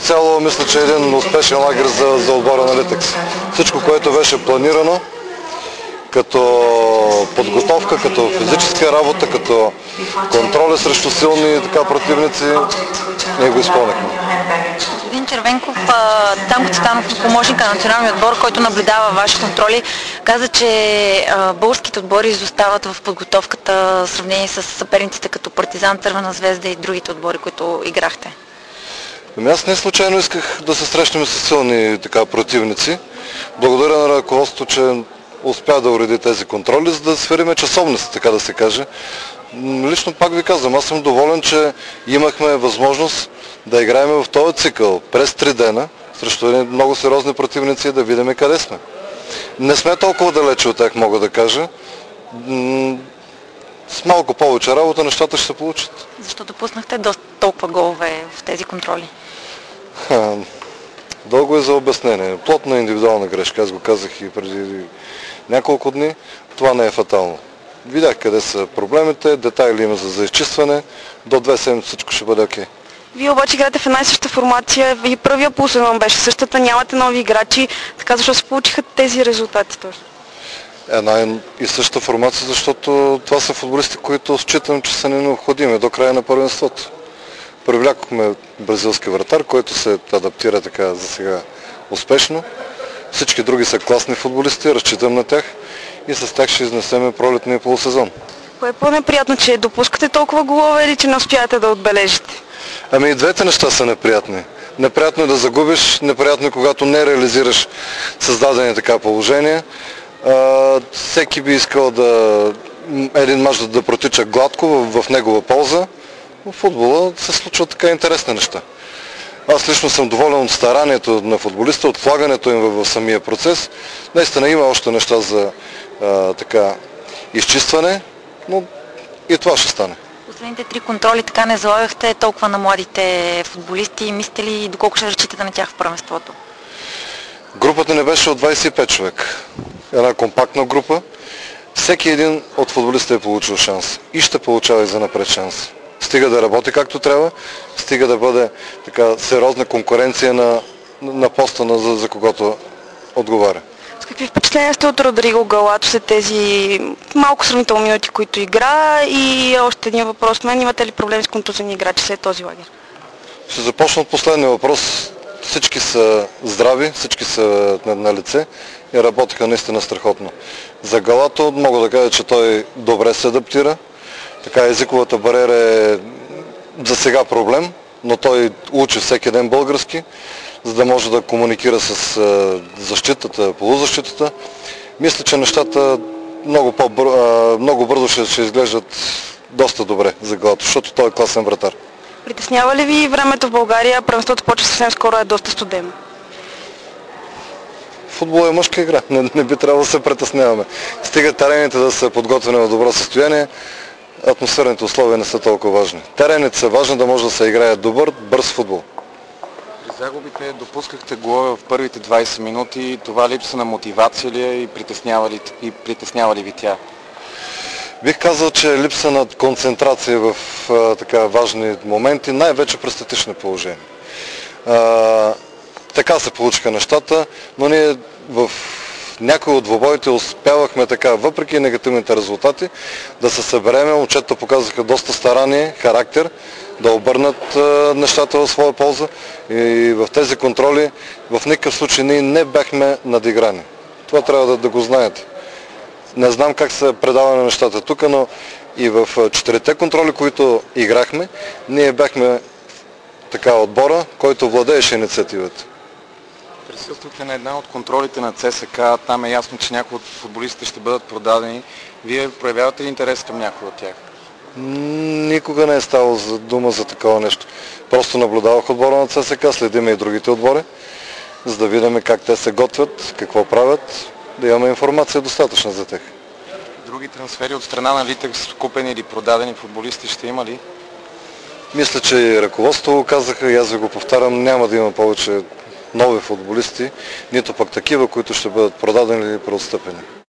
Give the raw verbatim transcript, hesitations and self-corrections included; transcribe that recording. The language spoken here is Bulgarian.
цяло мисля, че е един успешен лагер за, за отбора на Литекс. Всичко, което беше планирано, като подготовка, като физическа работа, като контроли срещу силни така противници, ние го изпълнихме. Господин Червенков, Цанко Цветанов, помощника на националния отбор, който наблюдава ваши контроли, каза, че българските отбори изостават в подготовката в сравнение с съперниците като Партизан, Цървена звезда и другите отбори, които играхте. Ами аз не случайно исках да се срещнем с силни така противници. Благодаря на ръководството, че успя да уреди тези контроли, за да сфериме часовници, така да се каже. Лично пак ви казвам, аз съм доволен, че имахме възможност да играем в този цикъл през три дена срещу много сериозни противници и да видим къде сме. Не сме толкова далече от тях, мога да кажа. С малко повече работа нещата ще се получат. Защо допуснахте доста толкова голове в тези контроли? Ха, дълго е за обяснение. Плотна индивидуална грешка, аз го казах и преди няколко дни. Това не е фатално. Видях къде са проблемите, детайли има за, за изчистване. До две седмици всичко ще бъде окей. Вие обаче играете в една и съща формация и първия полусезон беше същата, нямате нови играчи, така защо се получиха тези резултати точно? Една и съща формация, защото това са футболисти, които считам, че са необходими до края на първенството. Привлякохме бразилски вратар, който се адаптира така за сега успешно. Всички други са класни футболисти, разчитам на тях и с тях ще изнесем пролетния полусезон. Кое е по-неприятно, че допускате толкова голове или че не успявате да отбележите? Ами и двете неща са неприятни. Неприятно е да загубиш, неприятно е когато не реализираш създадени така положения. А, всеки би искал да един мач да, да протича гладко в, в негова полза. В футбола се случват така интересни неща. Аз лично съм доволен от старанието на футболиста, от влагането им в, в самия процес. Наистина има още неща за а, така изчистване, но и това ще стане. Последните три контроли така не залагахте толкова на младите футболисти. Мислите ли доколко ще разчитате на тях в първенството? Групата не беше от двадесет и пет човек. Една компактна група. Всеки един от футболистите е получил шанс и ще получава и за напред шанс. Стига да работи както трябва, стига да бъде така сериозна конкуренция на, на поста на, за, за когото отговаря. С какви впечатления сте от Родриго Галато след тези малко сравнително минути, които игра? И още един въпрос. Мен имате ли проблеми с контузени играчи след този лагер? Ще започна от последния въпрос. Всички са здрави, всички са на, на лице и работиха наистина страхотно. За Галато мога да кажа, че той добре се адаптира. Така езиковата бариера е за сега проблем, но той учи всеки ден български, за да може да комуникира с защитата, полузащитата. Мисля, че нещата много, много бързо ще, ще изглеждат доста добре за Галато, защото той е класен вратар. Притеснява ли ви времето в България? Първенството почва съвсем скоро, е доста студено. Футбол е мъжка игра, не, не би трябвало да се притесняваме. Стига терените да са подготвени в добро състояние, атмосферните условия не са толкова важни. Терените са важни да може да се играе добър, бърз футбол. При загубите допускахте голове в първите двадесет минути. Това липса на мотивация ли е и притеснява ли, и притеснява ли ви тя? Бих казал, че е липса на концентрация в а, така важни моменти, най-вече при статични положения. А, така се получиха нещата, но ние в някои от двобоите успявахме така, въпреки негативните резултати, да се събереме. Момчетата показаха доста старание, характер, да обърнат а, нещата в своя полза и в тези контроли в никакъв случай ние не бяхме надиграни. Това трябва да, да го знаете. Не знам как се предава на нещата тук, но и в четирите контроли, които играхме, ние бяхме така отбора, който владееше инициативата. Присъствате на една от контролите на ЦСК, там е ясно, че някои от футболистите ще бъдат продадени. Вие проявявате ли интерес към някой от тях? Никога не е ставало за дума за такова нещо. Просто наблюдавах отбора на ЦСК, следиме и другите отбори, за да видим как те се готвят, какво правят, да имаме информация достатъчна за тях. Други трансфери от страна на Литекс, купени или продадени футболисти ще има ли? Мисля, че и ръководството го казаха и аз ви го повтарям, няма да има повече нови футболисти, нито пък такива, които ще бъдат продадени или преотстъпени.